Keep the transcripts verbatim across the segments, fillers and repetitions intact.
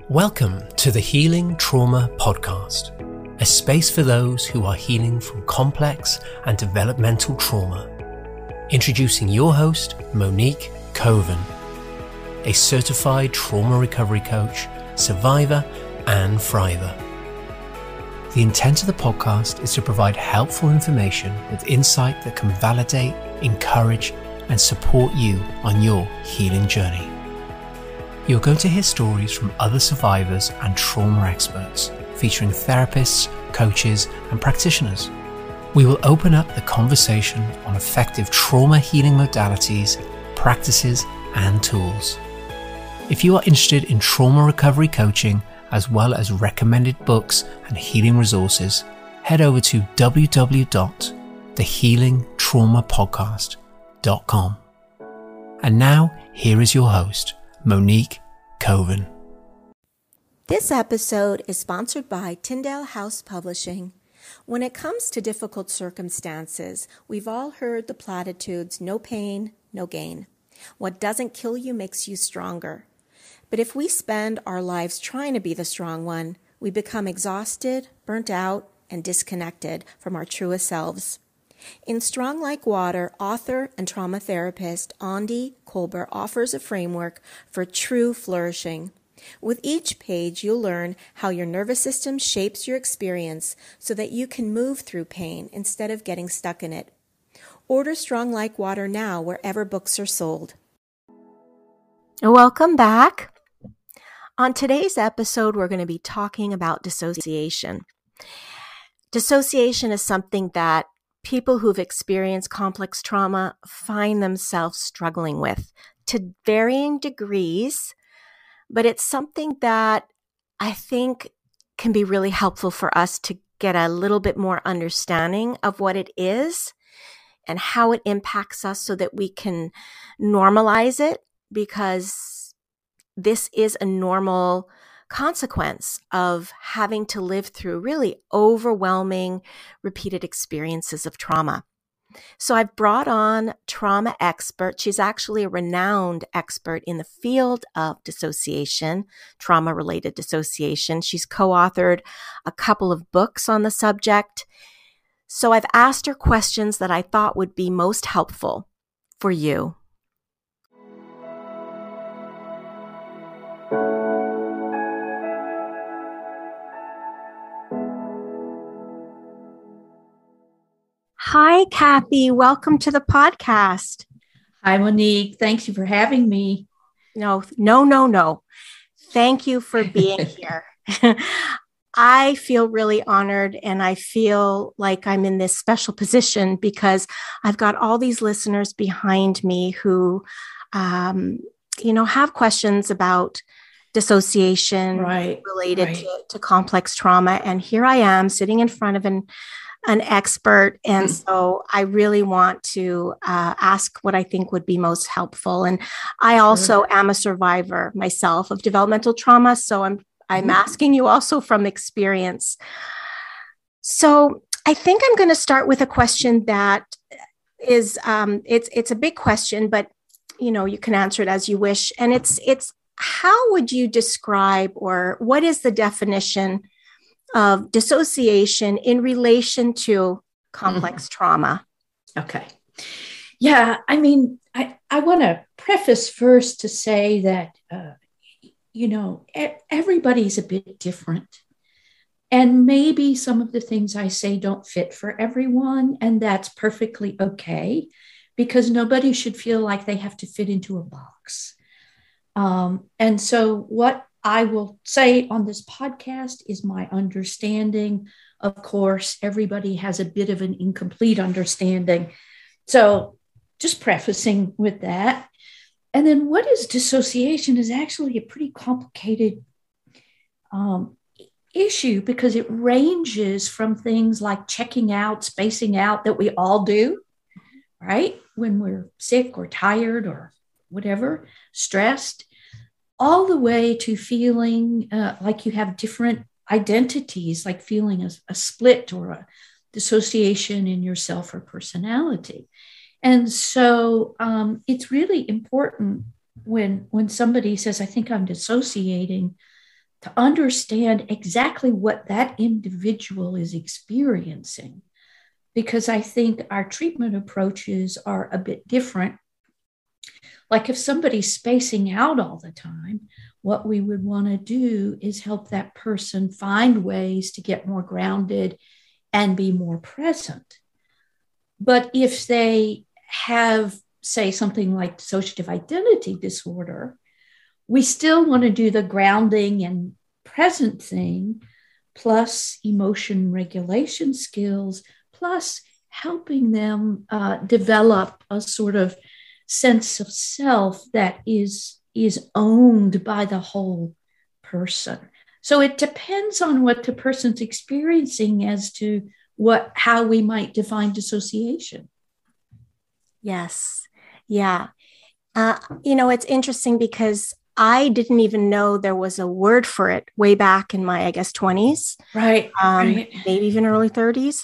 Welcome to the Healing Trauma Podcast, a space for those who are healing from complex and developmental trauma. Introducing your host, Monique Coven, a certified trauma recovery coach, survivor, and thriver. The intent of the podcast is to provide helpful information with insight that can validate, encourage, and support you on your healing journey. You're going to hear stories from other survivors and trauma experts, featuring therapists, coaches, and practitioners. We will open up the conversation on effective trauma healing modalities, practices, and tools. If you are interested in trauma recovery coaching, as well as recommended books and healing resources, head over to w w w dot the healing trauma podcast dot com. And now, here is your host, Monique Coven. This episode is sponsored by Tyndale House Publishing. When it comes to difficult circumstances, we've all heard the platitudes, no pain, no gain. What doesn't kill you makes you stronger. But if we spend our lives trying to be the strong one, we become exhausted, burnt out, and disconnected from our truest selves. In Strong Like Water, author and trauma therapist Aundi Kolber offers a framework for true flourishing. With each page, you'll learn how your nervous system shapes your experience so that you can move through pain instead of getting stuck in it. Order Strong Like Water now wherever books are sold. Welcome back. On today's episode, we're going to be talking about dissociation. Dissociation is something that people who've experienced complex trauma find themselves struggling with to varying degrees, but it's something that I think can be really helpful for us to get a little bit more understanding of what it is and how it impacts us so that we can normalize it, because this is a normal consequence of having to live through really overwhelming, repeated experiences of trauma. So I've brought on trauma expert. She's actually a renowned expert in the field of dissociation, trauma-related dissociation. She's co-authored a couple of books on the subject. So I've asked her questions that I thought would be most helpful for you. Hi, Kathy. Welcome to the podcast. Hi, Monique. Thank you for having me. No, no, no, no. Thank you for being here. I feel really honored, and I feel like I'm in this special position because I've got all these listeners behind me who, um, you know, have questions about dissociation right, related right. To, to complex trauma. And here I am sitting in front of an an expert. And so I really want to uh, ask what I think would be most helpful. And I also sure. am a survivor myself of developmental trauma. So I'm, I'm mm-hmm. asking you also from experience. So I think I'm going to start with a question that is, um, it's, it's a big question, but you know, you can answer it as you wish. And it's, it's, how would you describe, or what is the definition of dissociation in relation to complex mm-hmm. trauma? Okay. Yeah, I mean, I, I want to preface first to say that, uh, you know, e- everybody's a bit different. And maybe some of the things I say don't fit for everyone, and that's perfectly okay, because nobody should feel like they have to fit into a box. Um, and so what I will say on this podcast is my understanding. Of course, everybody has a bit of an incomplete understanding. So just prefacing with that. And then what is dissociation is actually a pretty complicated um, issue, because it ranges from things like checking out, spacing out that we all do, right? When we're sick or tired or whatever, stressed, all the way to feeling uh, like you have different identities, like feeling a, a split or a dissociation in yourself or personality. And so um, it's really important when, when somebody says, I think I'm dissociating, to understand exactly what that individual is experiencing. Because I think our treatment approaches are a bit different. Like if somebody's spacing out all the time, what we would want to do is help that person find ways to get more grounded and be more present. But if they have, say, something like dissociative identity disorder, we still want to do the grounding and present thing, plus emotion regulation skills, plus helping them uh, develop a sort of sense of self that is, is owned by the whole person. So it depends on what the person's experiencing as to what how we might define dissociation. Yes. Yeah. Uh, you know, it's interesting because I didn't even know there was a word for it way back in my, I guess, twenties. Right. Um, right. Maybe even early thirties.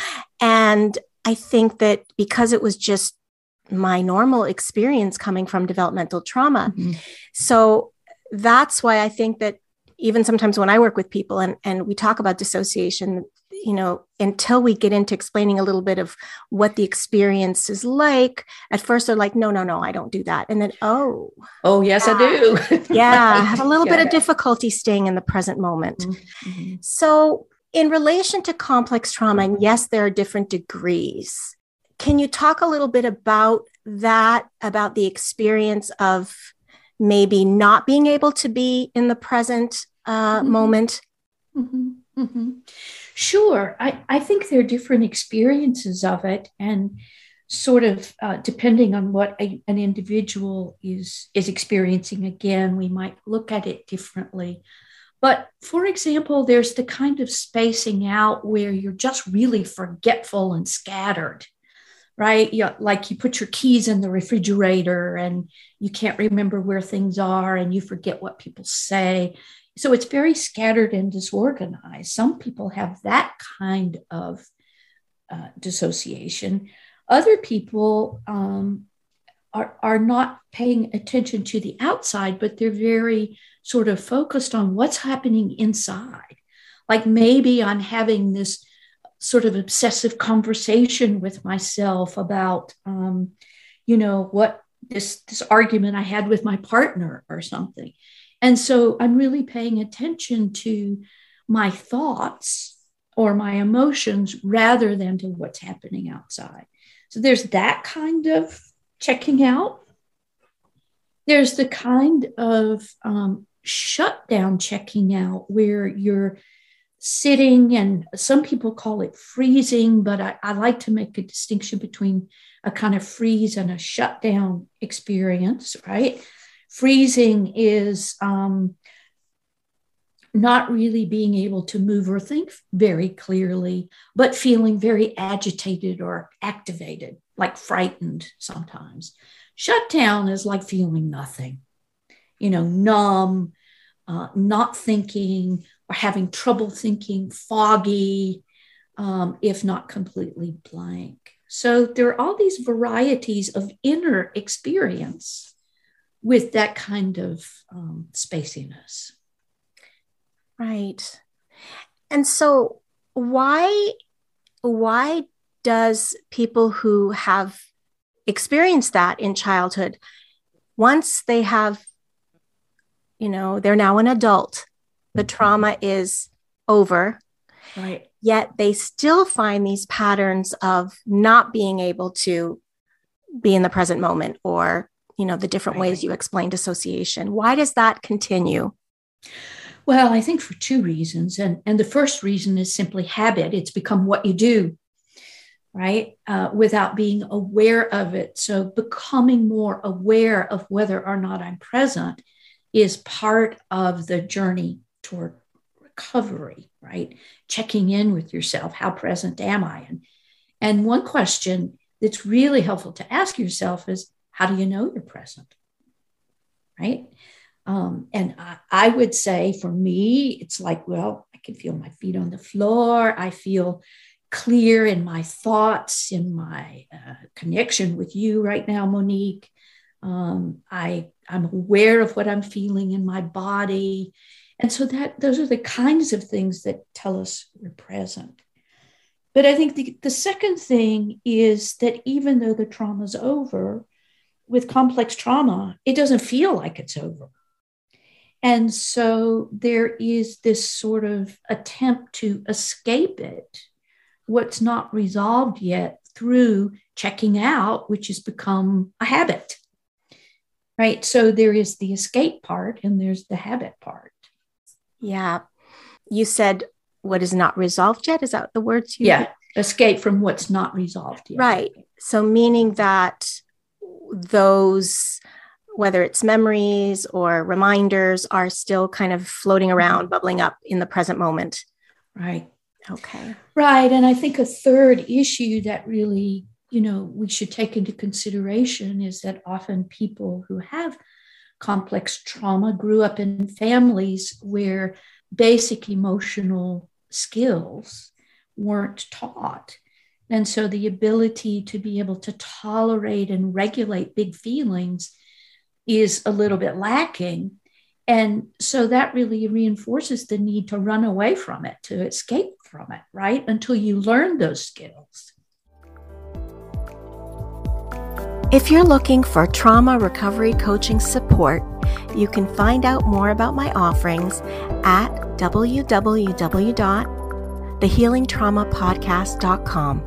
And I think that because it was just my normal experience coming from developmental trauma. Mm-hmm. So that's why I think that even sometimes when I work with people and, and we talk about dissociation, you know, until we get into explaining a little bit of what the experience is like, at first they're like, no, no, no, I don't do that. And then, oh. Oh, yes, yeah, I do. yeah, I have a little yeah. bit of difficulty staying in the present moment. Mm-hmm. So in relation to complex trauma, and yes, there are different degrees. Can you talk a little bit about that, about the experience of maybe not being able to be in the present uh, mm-hmm. moment? Mm-hmm. Mm-hmm. Sure. I, I think there are different experiences of it, and sort of uh, depending on what a, an individual is, is experiencing, again, we might look at it differently. But for example, there's the kind of spacing out where you're just really forgetful and scattered, right? You, like you put your keys in the refrigerator and you can't remember where things are and you forget what people say. So it's very scattered and disorganized. Some people have that kind of uh, dissociation. Other people um, are, are not paying attention to the outside, but they're very sort of focused on what's happening inside. Like maybe I'm having this sort of obsessive conversation with myself about, um, you know, what this, this argument I had with my partner or something. And so I'm really paying attention to my thoughts or my emotions rather than to what's happening outside. So there's that kind of checking out. There's the kind of um, shutdown checking out where you're sitting, and some people call it freezing, but I, I like to make a distinction between a kind of freeze and a shutdown experience, right? Freezing is um, not really being able to move or think very clearly, but feeling very agitated or activated, like frightened sometimes. Shutdown is like feeling nothing, you know, numb, uh, not thinking, or having trouble thinking, foggy, um, if not completely blank. So there are all these varieties of inner experience with that kind of um, spaciness. Right. And so why, why does people who have experienced that in childhood, once they have, you know, they're now an adult, the trauma is over, right? Yet they still find these patterns of not being able to be in the present moment, or you know, the different right. ways you explain dissociation. Why does that continue? Well, I think for two reasons. And, and the first reason is simply habit. It's become what you do, right? Uh, without being aware of it. So becoming more aware of whether or not I'm present is part of the journey toward recovery, right? Checking in with yourself. How present am I? And, and one question that's really helpful to ask yourself is, how do you know you're present, right? Um, and I, I would say for me, it's like, well, I can feel my feet on the floor. I feel clear in my thoughts, in my uh, connection with you right now, Monique. Um, I, I'm aware of what I'm feeling in my body. And so that those are the kinds of things that tell us we're present. But I think the, the second thing is that even though the trauma's over, with complex trauma, it doesn't feel like it's over. And so there is this sort of attempt to escape it, what's not resolved yet, through checking out, which has become a habit, right? So there is the escape part and there's the habit part. Yeah. You said what is not resolved yet? Is that the words you Yeah. used? Escape from what's not resolved yet. Right. So meaning that those, whether it's memories or reminders, are still kind of floating around, bubbling up in the present moment. Right. Okay. Right. And I think a third issue that really, you know, we should take into consideration is that often people who have complex trauma grew up in families where basic emotional skills weren't taught. And so the ability to be able to tolerate and regulate big feelings is a little bit lacking. And so that really reinforces the need to run away from it, to escape from it, right? Until you learn those skills. If you're looking for trauma recovery coaching support, you can find out more about my offerings at w w w dot the healing trauma podcast dot com.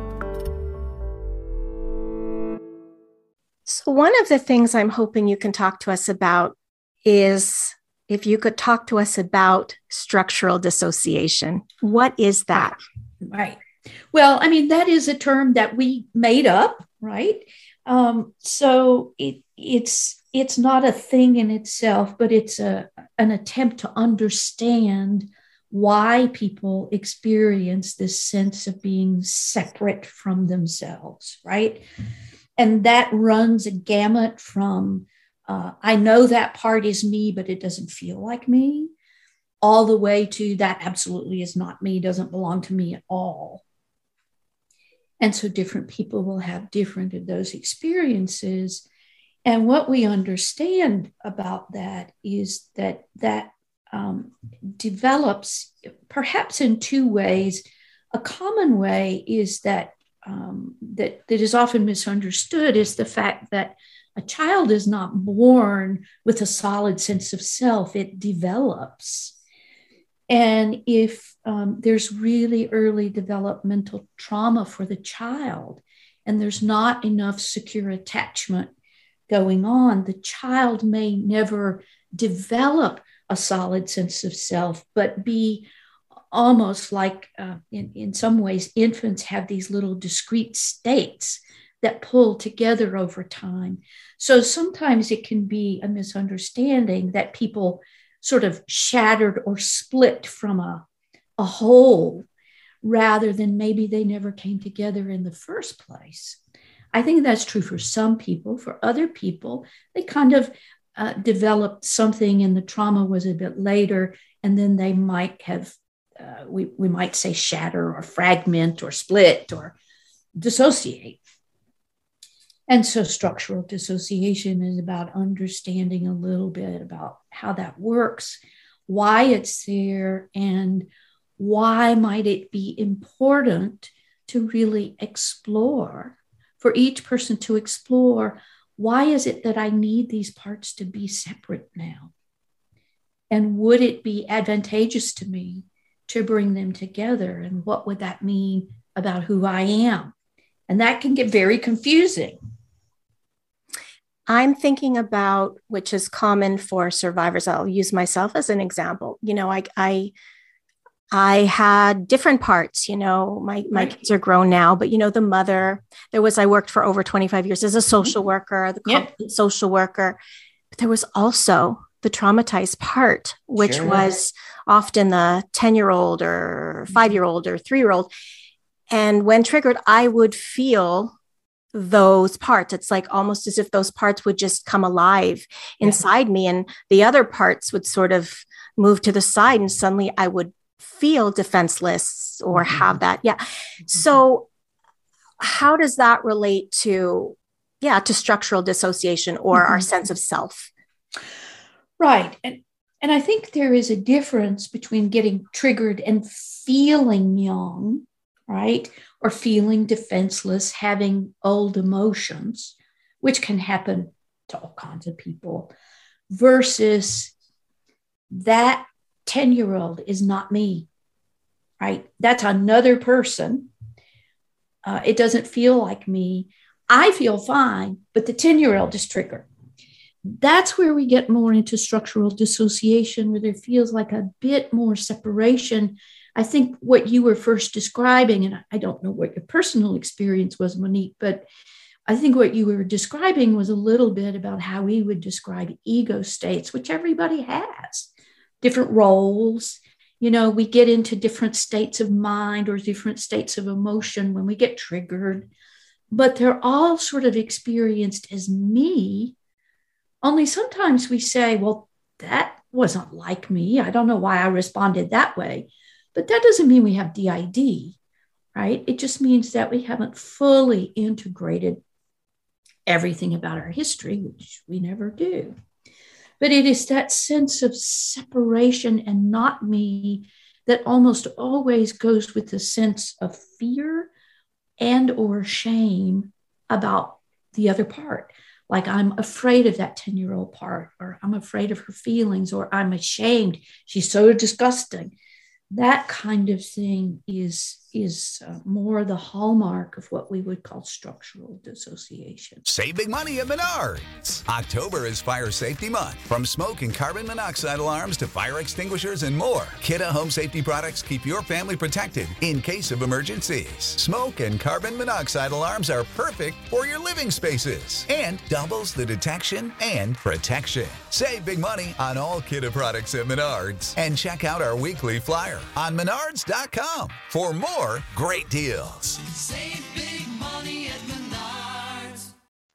So one of the things I'm hoping you can talk to us about is if you could talk to us about structural dissociation. What is that? Right. Well, I mean, that is a term that we made up, right? Um, so it, it's it's not a thing in itself, but it's a an attempt to understand why people experience this sense of being separate from themselves, right? And that runs a gamut from, uh, I know that part is me, but it doesn't feel like me, all the way to that absolutely is not me, doesn't belong to me at all. And so different people will have different of those experiences. And what we understand about that is that that um, develops perhaps in two ways. A common way is that um, that that is often misunderstood is the fact that a child is not born with a solid sense of self. It develops. And if um, there's really early developmental trauma for the child, and there's not enough secure attachment going on, the child may never develop a solid sense of self, but be almost like, uh, in, in some ways, infants have these little discrete states that pull together over time. So sometimes it can be a misunderstanding that people sort of shattered or split from a, a whole, rather than maybe they never came together in the first place. I think that's true for some people. For other people, they kind of uh, developed something and the trauma was a bit later, and then they might have, uh, we, we might say shatter or fragment or split or dissociate. And so structural dissociation is about understanding a little bit about how that works, why it's there, and why might it be important to really explore, for each person to explore, why is it that I need these parts to be separate now? And would it be advantageous to me to bring them together? And what would that mean about who I am? And that can get very confusing. I'm thinking about, which is common for survivors. I'll use myself as an example. You know, I, I, I had different parts, you know, my, my right. kids are grown now, but, you know, the mother, there was, I worked for over twenty-five years as a social mm-hmm. worker, the yep. social worker, but there was also the traumatized part, which sure. was often the ten-year-old or five-year-old or three-year-old. And when triggered, I would feel those parts. It's like almost as if those parts would just come alive inside yeah. me, and the other parts would sort of move to the side, and suddenly I would feel defenseless or mm-hmm. have that. Yeah. Mm-hmm. So how does that relate to, yeah, to structural dissociation or mm-hmm. our sense of self? Right. And And I think there is a difference between getting triggered and feeling young, right? Or feeling defenseless, having old emotions, which can happen to all kinds of people, versus that ten-year-old is not me, right? That's another person. Uh, it doesn't feel like me. I feel fine, but the ten-year-old is triggered. That's where we get more into structural dissociation, where there feels like a bit more separation. I think what you were first describing, and I don't know what your personal experience was, Monique, but I think what you were describing was a little bit about how we would describe ego states, which everybody has, different roles. You know, we get into different states of mind or different states of emotion when we get triggered, but they're all sort of experienced as me. Only sometimes we say, well, that wasn't like me. I don't know why I responded that way. But that doesn't mean we have D I D, right? It just means that we haven't fully integrated everything about our history, which we never do. But it is that sense of separation and not me that almost always goes with the sense of fear and or shame about the other part. Like, I'm afraid of that ten-year-old part, or I'm afraid of her feelings, or I'm ashamed. She's so disgusting. That kind of thing is, is uh, more the hallmark of what we would call structural dissociation. Save big money at Menards. October is Fire Safety Month. From smoke and carbon monoxide alarms to fire extinguishers and more, Kidde Home Safety products keep your family protected in case of emergencies. Smoke and carbon monoxide alarms are perfect for your living spaces and doubles the detection and protection. Save big money on all Kidde products at Menards and check out our weekly flyer on menards dot com for more great deals. Save big money at Menards.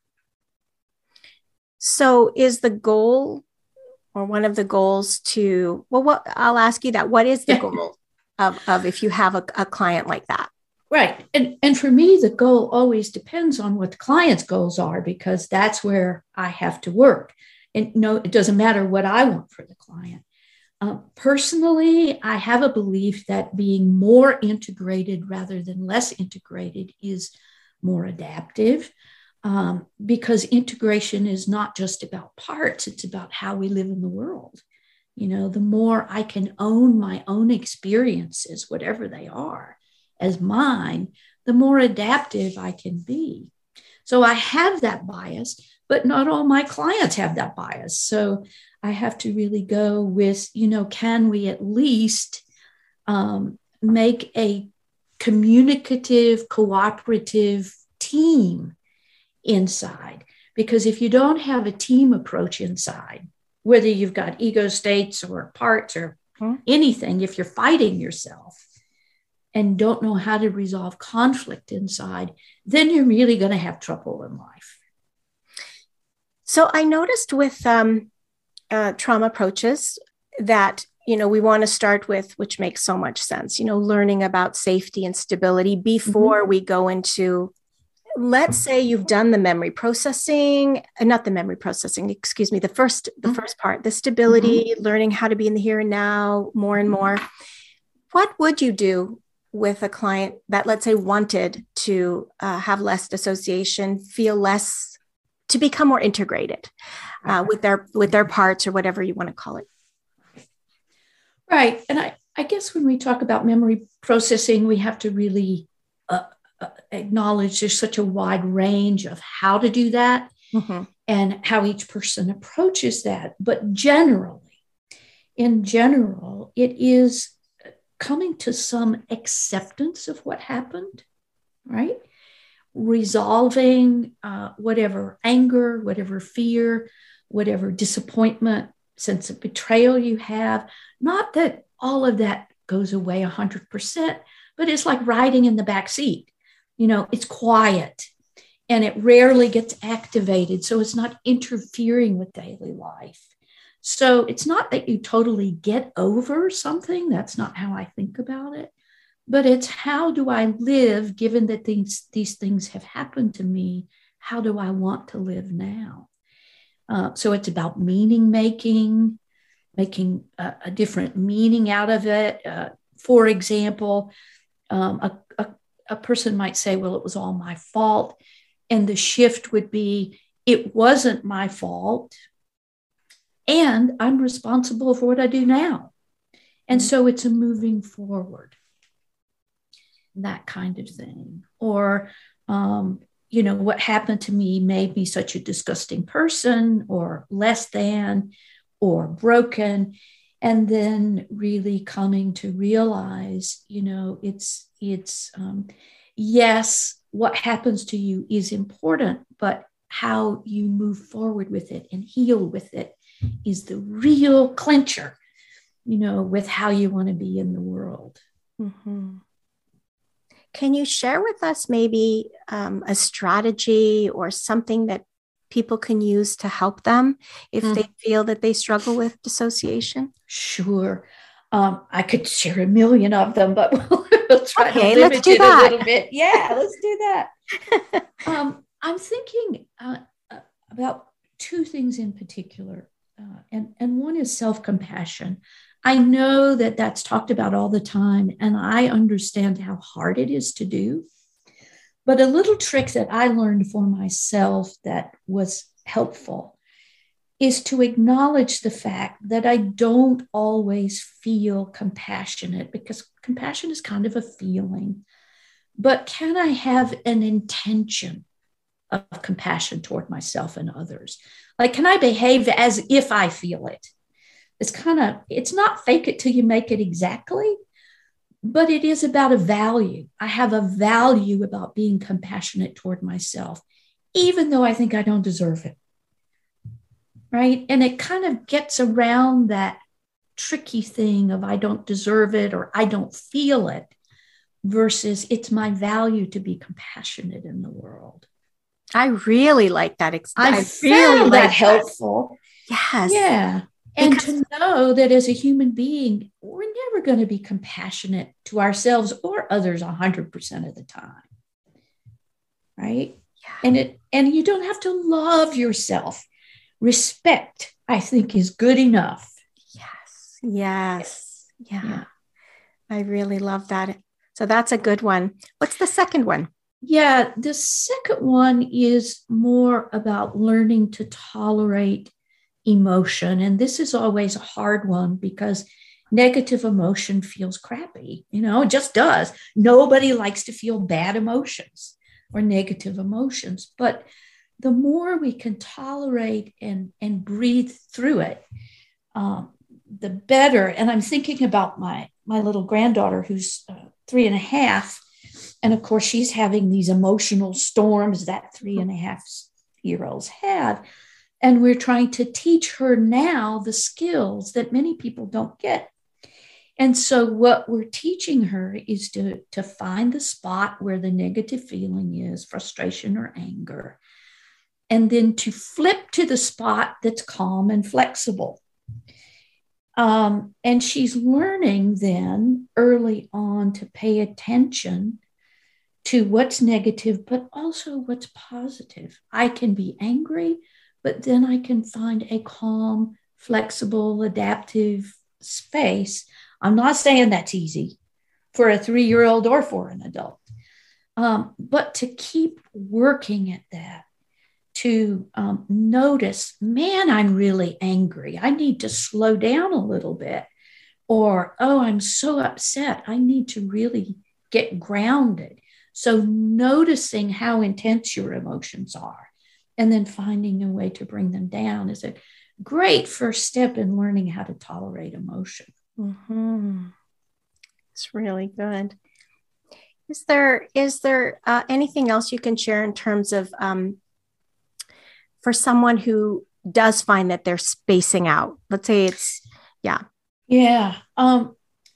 So is the goal, or one of the goals, to, well, what I'll ask you that, what is the goal of, of if you have a, a client like that? Right. And, and for me, the goal always depends on what the client's goals are, because that's where I have to work. And no, it doesn't matter what I want for the client. Uh, personally, I have a belief that being more integrated rather than less integrated is more adaptive, um, because integration is not just about parts, it's about how we live in the world. You know, the more I can own my own experiences, whatever they are, as mine, the more adaptive I can be. So I have that bias, but not all my clients have that bias. So I have to really go with, you know, can we at least um, make a communicative, cooperative team inside? Because if you don't have a team approach inside, whether you've got ego states or parts or hmm. anything, if you're fighting yourself and don't know how to resolve conflict inside, then you're really going to have trouble in life. So I noticed with um, uh, trauma approaches that, you know, we want to start with, which makes so much sense, you know, learning about safety and stability before mm-hmm. we go into, let's say you've done the memory processing, uh, not the memory processing, excuse me, the first, the mm-hmm. first part, the stability, mm-hmm. learning how to be in the here and now more and more. What would you do with a client that, let's say, wanted to uh, have less dissociation, feel less, to become more integrated uh, with their with their parts, or whatever you want to call it? Right. And I, I guess when we talk about memory processing, we have to really uh, uh, acknowledge there's such a wide range of how to do that mm-hmm. and how each person approaches that. But generally, in general, it is coming to some acceptance of what happened, right? Resolving uh, whatever anger, whatever fear, whatever disappointment, sense of betrayal you have. Not that all of that goes away one hundred percent, but it's like riding in the back seat. You know, it's quiet and it rarely gets activated, so it's not interfering with daily life. So it's not that you totally get over something. That's not how I think about it. But it's, how do I live, given that these, these things have happened to me? How do I want to live now? Uh, so it's about meaning making, making a, a different meaning out of it. Uh, for example, um, a, a, a person might say, well, it was all my fault. And the shift would be, it wasn't my fault. And I'm responsible for what I do now. And so it's a moving forward, that kind of thing. Or, um, you know, what happened to me made me such a disgusting person, or less than, or broken. And then really coming to realize, you know, it's, it's, um, yes, what happens to you is important, but how you move forward with it and heal with it is the real clincher, you know, with how you want to be in the world. Mm-hmm. Can you share with us maybe um, a strategy or something that people can use to help them if mm. they feel that they struggle with dissociation? Sure. Um, I could share a million of them, but we'll, we'll try okay, to limit let's do it that. a little bit. Yeah, let's do that. um, I'm thinking uh, about two things in particular, uh, and, and one is self-compassion. I know that that's talked about all the time, and I understand how hard it is to do. But a little trick that I learned for myself that was helpful is to acknowledge the fact that I don't always feel compassionate, because compassion is kind of a feeling. But can I have an intention of compassion toward myself and others? Like, can I behave as if I feel it? It's kind of, it's not fake it till you make it exactly, but it is about a value. I have a value about being compassionate toward myself, even though I think I don't deserve it. Right? And it kind of gets around that tricky thing of I don't deserve it or I don't feel it, versus it's my value to be compassionate in the world. I really like that. Ex- I, I really like that that. helpful. Yes. Yeah. And Because- to know that as a human being, we're never going to be compassionate to ourselves or others one hundred percent of the time. Right? Yeah. And it and you don't have to love yourself. Respect, I think, is good enough. Yes. Yes. Yeah. Yeah. I really love that. So that's a good one. What's the second one? Yeah, the second one is more about learning to tolerate emotion. And this is always a hard one because negative emotion feels crappy. You know, it just does. Nobody likes to feel bad emotions or negative emotions. But the more we can tolerate and, and breathe through it, um, the better. And I'm thinking about my, my little granddaughter who's uh, three and a half. And of course, she's having these emotional storms that three and a half year olds have. And we're trying to teach her now the skills that many people don't get. And so what we're teaching her is to, to find the spot where the negative feeling is, frustration or anger, and then to flip to the spot that's calm and flexible. Um, and she's learning then early on to pay attention to what's negative, but also what's positive. I can be angry, but then I can find a calm, flexible, adaptive space. I'm not saying that's easy for a three-year-old or for an adult, um, but to keep working at that, to um, notice, man, I'm really angry. I need to slow down a little bit. Or, oh, I'm so upset. I need to really get grounded. So noticing how intense your emotions are and then finding a way to bring them down is a great first step in learning how to tolerate emotion. Mm-hmm. It's really good. Is there is there uh, anything else you can share in terms of um, for someone who does find that they're spacing out? Let's say it's, yeah. Yeah. Um,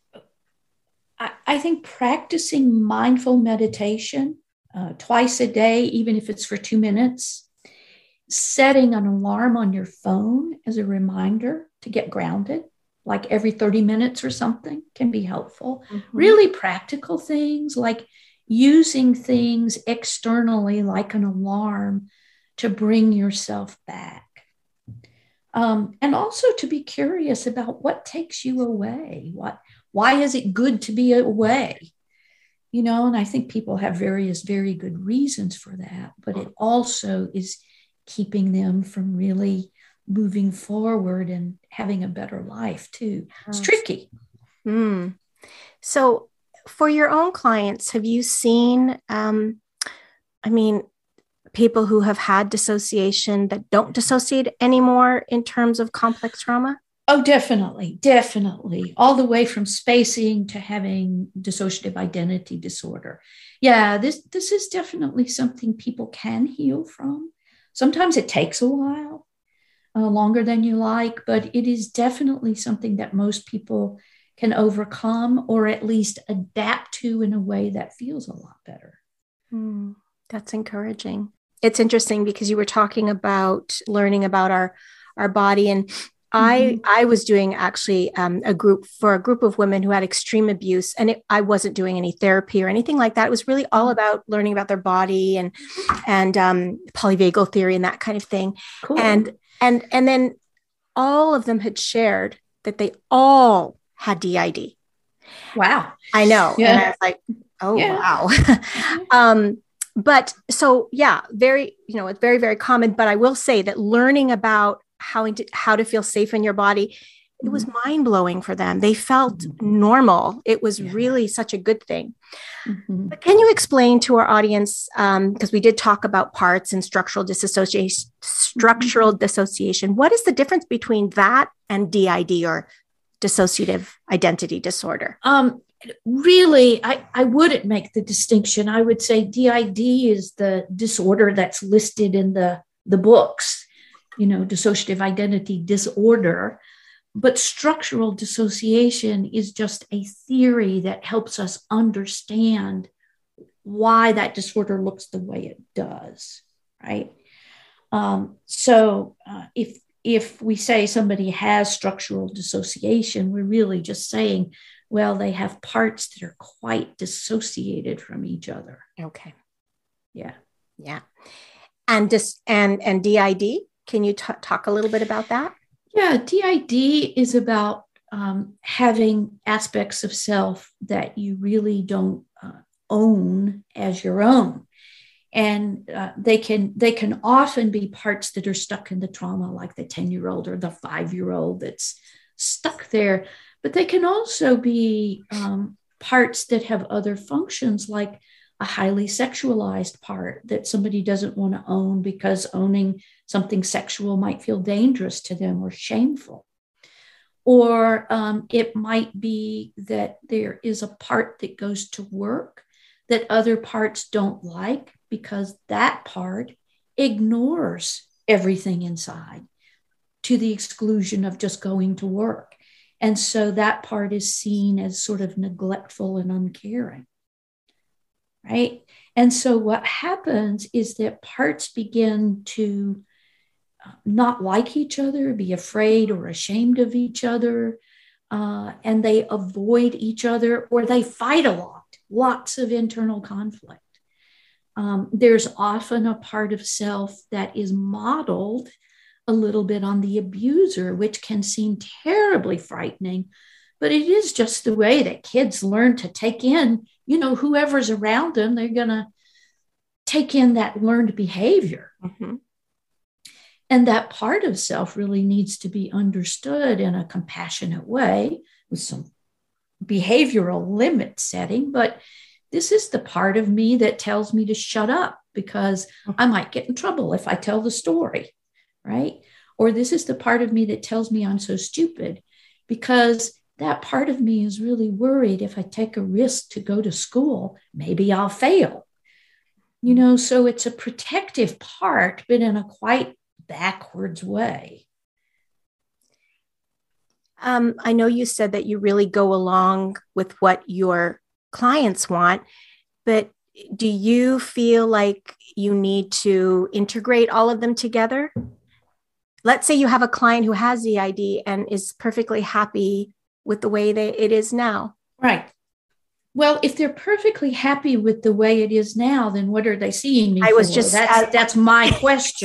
I, I think practicing mindful meditation uh, twice a day, even if it's for two minutes, setting an alarm on your phone as a reminder to get grounded, like every thirty minutes or something, can be helpful. Mm-hmm. Really practical things like using things externally like an alarm to bring yourself back. Um, and also to be curious about what takes you away. What, why is it good to be away? You know, and I think people have various very good reasons for that, but it also is keeping them from really moving forward and having a better life too. It's tricky. Mm. So for your own clients, have you seen, um, I mean, people who have had dissociation that don't dissociate anymore in terms of complex trauma? Oh, definitely, definitely. All the way from spacing to having dissociative identity disorder. Yeah, this, this is definitely something people can heal from. Sometimes it takes a while, uh, longer than you like, but it is definitely something that most people can overcome or at least adapt to in a way that feels a lot better. Mm, that's encouraging. It's interesting because you were talking about learning about our, our body, and I, mm-hmm. I was doing actually um, a group for a group of women who had extreme abuse, and it, I wasn't doing any therapy or anything like that. It was really all about learning about their body and, and um, polyvagal theory and that kind of thing. Cool. And, and, and then all of them had shared that they all had D I D. Wow. I know. Yeah. And I was like, oh, yeah. wow. um, but so, yeah, very, you know, it's very, very common, but I will say that learning about how to, how to feel safe in your body, it was mind blowing for them. They felt mm-hmm. normal. It was yeah. really such a good thing. Mm-hmm. But can you explain to our audience, um, because we did talk about parts and structural disassociation, structural mm-hmm. dissociation. What is the difference between that and D I D, or dissociative identity disorder? Um, really, I, I wouldn't make the distinction. I would say D I D is the disorder that's listed in the, the books, you know, dissociative identity disorder. But structural dissociation is just a theory that helps us understand why that disorder looks the way it does, right? Um, so uh, if if we say somebody has structural dissociation, we're really just saying, well, they have parts that are quite dissociated from each other. Okay. Yeah. Yeah. And dis- and and D I D, can you t- talk a little bit about that? Yeah, D I D is about um, having aspects of self that you really don't uh, own as your own. And uh, they can they can often be parts that are stuck in the trauma, like the ten-year-old or the five-year-old that's stuck there. But they can also be um, parts that have other functions, like a highly sexualized part that somebody doesn't want to own because owning something sexual might feel dangerous to them or shameful. Or um, it might be that there is a part that goes to work that other parts don't like because that part ignores everything inside to the exclusion of just going to work. And so that part is seen as sort of neglectful and uncaring. Right? And so what happens is that parts begin to not like each other, be afraid or ashamed of each other, uh, and they avoid each other, or they fight a lot, lots of internal conflict. Um, there's often a part of self that is modeled a little bit on the abuser, which can seem terribly frightening, but it is just the way that kids learn to take in, you know, whoever's around them, they're going to take in that learned behavior. Mm-hmm. And that part of self really needs to be understood in a compassionate way with some behavioral limit setting. But this is the part of me that tells me to shut up because I might get in trouble if I tell the story, right? Or this is the part of me that tells me I'm so stupid because that part of me is really worried if I take a risk to go to school, maybe I'll fail. You know, so it's a protective part, but in a quite backwards way. Um, I know you said that you really go along with what your clients want, but do you feel like you need to integrate all of them together? Let's say you have a client who has D I D and is perfectly happy with the way that it is now. Right. Well, if they're perfectly happy with the way it is now, then what are they seeing me I was for? just that's, uh, that's my question.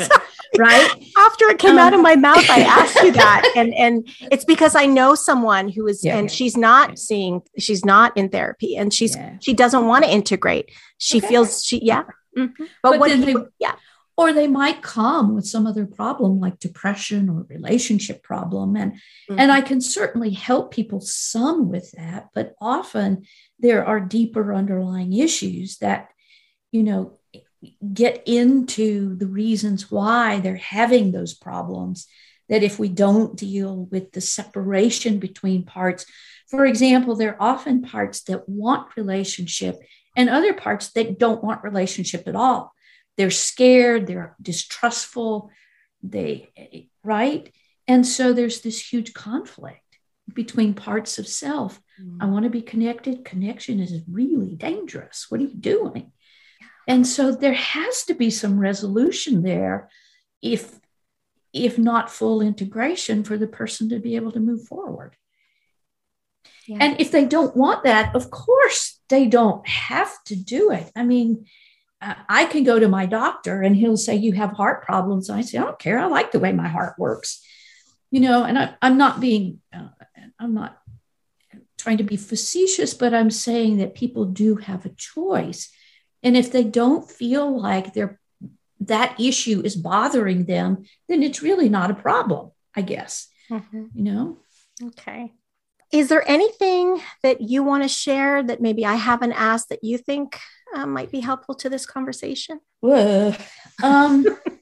right? After it came Um, out of my mouth, I asked you that. And and it's because I know someone who is, Yeah. and she's not seeing, she's not in therapy, and she's, Yeah. she doesn't want to integrate. She Okay. feels she, yeah. Mhm. But, But what then do you, they- yeah. Or they might come with some other problem like depression or relationship problem. And, Mhm. and I can certainly help people some with that, but often there are deeper underlying issues that, you know, get into the reasons why they're having those problems, that if we don't deal with the separation between parts, for example, there are often parts that want relationship and other parts that don't want relationship at all. They're scared, they're distrustful, they, right? And so there's this huge conflict between parts of self. Mm. I want to be connected. Connection is really dangerous. What are you doing? And so there has to be some resolution there, if, if not full integration, for the person to be able to move forward. Yeah. And if they don't want that, of course, they don't have to do it. I mean, uh, I can go to my doctor and he'll say, you have heart problems. And I say, I don't care. I like the way my heart works, you know, and I, I'm not being, uh, I'm not trying to be facetious, but I'm saying that people do have a choice. And if they don't feel like they're, that issue is bothering them, then it's really not a problem, I guess, Mhm. you know? Okay. Is there anything that you want to share that maybe I haven't asked that you think uh, might be helpful to this conversation? Whoa. Um,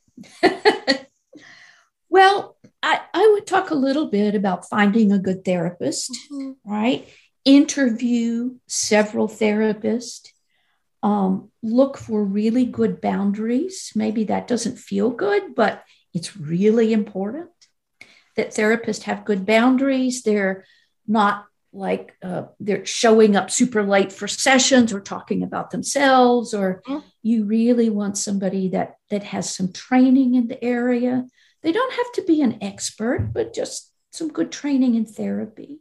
well, I, I would talk a little bit about finding a good therapist, Mhm. right? Interview several therapists. Um, look for really good boundaries. Maybe that doesn't feel good, but it's really important that therapists have good boundaries. They're not like uh, they're showing up super late for sessions or talking about themselves, or Mhm. you really want somebody that that has some training in the area. They don't have to be an expert, but just some good training in therapy.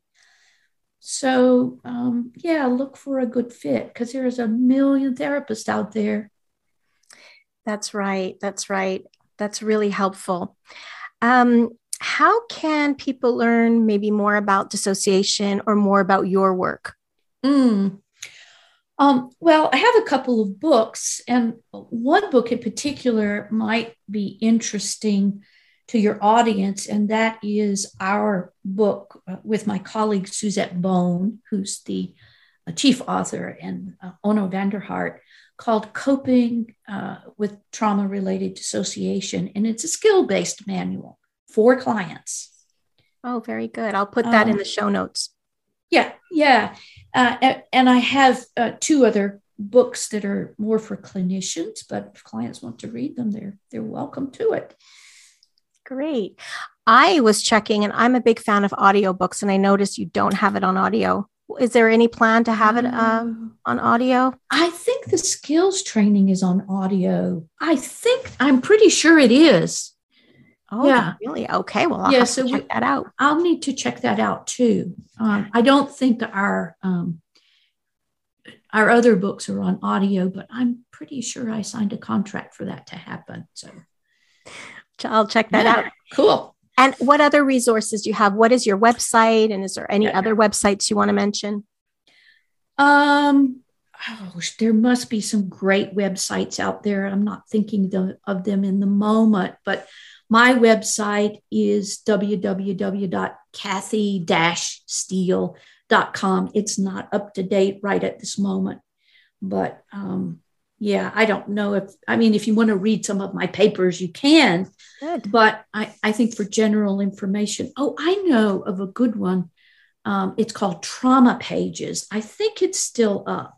So um, yeah, look for a good fit, because there's a million therapists out there. That's right. That's right. That's really helpful. Um, how can people learn maybe more about dissociation or more about your work? Mm. Um, well, I have a couple of books, and one book in particular might be interesting to your audience, and that is our book uh, with my colleague Suzette Bone, who's the uh, chief author, and uh, Onno van der Hart, called Coping uh, with Trauma-Related Dissociation, and it's a skill-based manual for clients. Oh, very good. I'll put that Um, in the show notes. Yeah, yeah. Uh, and, and I have uh, two other books that are more for clinicians, but if clients want to read them, they're they're welcome to it. Great. I was checking, and I'm a big fan of audiobooks, and I noticed you don't have it on audio. Is there any plan to have it um, on audio? I think the skills training is on audio. I think, I'm pretty sure it is. Oh, Yeah. really? Okay. Well, I'll Yeah, have so to check we- that out. I'll need to check that out too. Um, I don't think our um, our other books are on audio, but I'm pretty sure I signed a contract for that to happen. So I'll check that yeah, out. cool. And what other resources do you have? What is your website? And is there any Yeah. other websites you want to mention? Um, oh, there must be some great websites out there. I'm not thinking the, of them in the moment, but my website is w w w dot kathy dash steele dot com. It's not up to date right at this moment, but um, yeah, I don't know if, I mean, if you want to read some of my papers, you can, Good. but I, I think for general information, oh, I know of a good one. Um, it's called Trauma Pages. I think it's still up.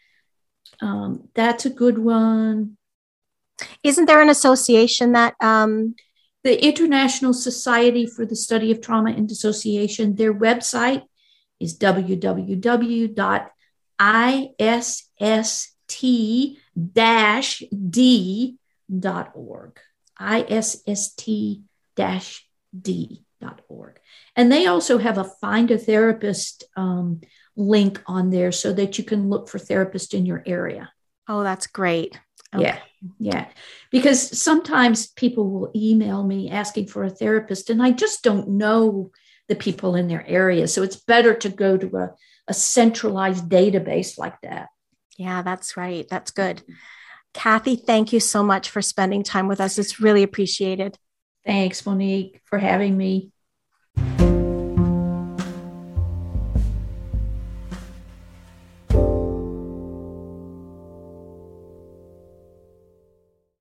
Um, that's a good one. Isn't there an association that, um, The International Society for the Study of Trauma and Dissociation, their website is w w w dot i s s t dash d dot org. I S S T dash D dot org. And they also have a Find a Therapist um, link on there so that you can look for therapists in your area. oh, that's great. Okay. Yeah. Yeah. Because sometimes people will email me asking for a therapist, and I just don't know the people in their area. So it's better to go to a, a centralized database like that. Yeah, that's right. That's good. Kathy, thank you so much for spending time with us. It's really appreciated. Thanks, Monique, for having me.